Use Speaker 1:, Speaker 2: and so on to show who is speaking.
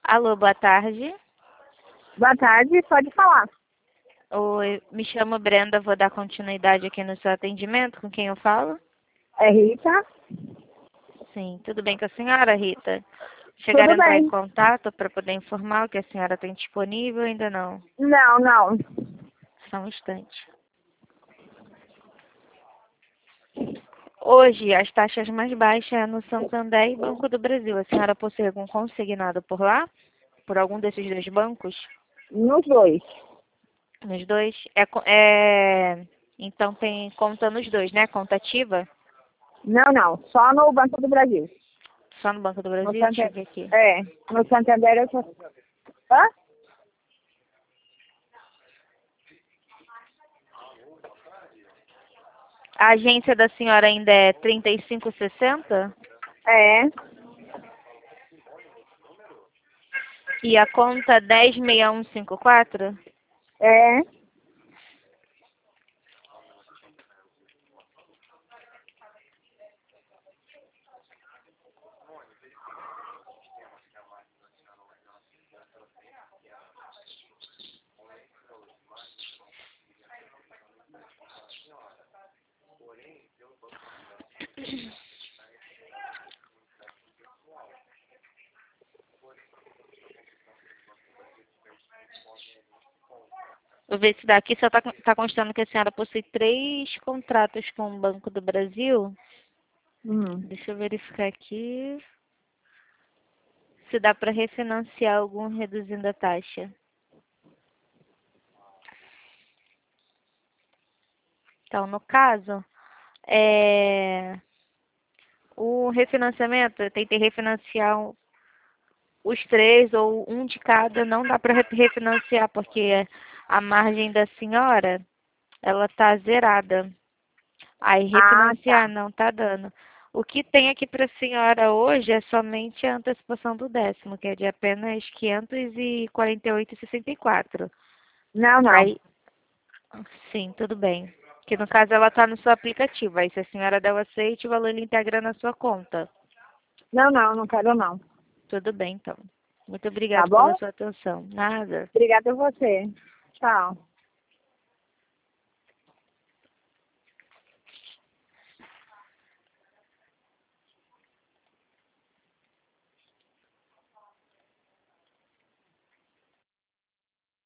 Speaker 1: Alô, boa tarde.
Speaker 2: Boa tarde, pode falar.
Speaker 1: Oi, me chamo Brenda, vou dar continuidade aqui no seu atendimento. Com quem eu falo?
Speaker 2: É Rita?
Speaker 1: Sim, tudo bem com a senhora, Rita? Chegaram
Speaker 2: Tudo
Speaker 1: a entrar em
Speaker 2: bem?
Speaker 1: contato para poder informar o que a senhora tem disponível ou ainda não?
Speaker 2: Não, não.
Speaker 1: Só um instante. Hoje, as taxas mais baixas é no Santander e Banco do Brasil. A senhora possui algum consignado por lá? Por algum desses dois bancos?
Speaker 2: Nos dois.
Speaker 1: Nos dois? Então tem conta nos dois, né? Conta ativa?
Speaker 2: Não, não. Só no Banco do Brasil.
Speaker 1: Só no Banco do
Speaker 2: No
Speaker 1: Brasil? Deixa eu
Speaker 2: Santander.
Speaker 1: ver aqui.
Speaker 2: É, no Santander eu só... Hã?
Speaker 1: A agência da senhora ainda é 3560?
Speaker 2: É,
Speaker 1: E a conta 106154?
Speaker 2: é.
Speaker 1: Vou ver se daqui só tá constando que a senhora possui 3 contratos com o Banco do Brasil.
Speaker 2: Hum.
Speaker 1: Deixa eu verificar aqui se dá para refinanciar algum reduzindo a taxa. Então, no caso, o refinanciamento, eu tentei refinanciar os 3 ou um de cada, não dá para refinanciar, porque a margem da senhora, ela tá zerada. Aí
Speaker 2: Ah,
Speaker 1: refinanciar
Speaker 2: tá.
Speaker 1: não tá dando. O que tem aqui para a senhora hoje é somente a antecipação do 10º, que é de apenas 548,64.
Speaker 2: Não, não.
Speaker 1: Aí, sim, tudo bem. Que no caso ela está no seu aplicativo. Aí se a senhora der o aceite, o valor ele integra na sua conta.
Speaker 2: Não, não, não quero não.
Speaker 1: Tudo bem, então. Muito
Speaker 2: Tá
Speaker 1: obrigada pela
Speaker 2: bom?
Speaker 1: sua atenção. Nada.
Speaker 2: Obrigada a você. Tchau.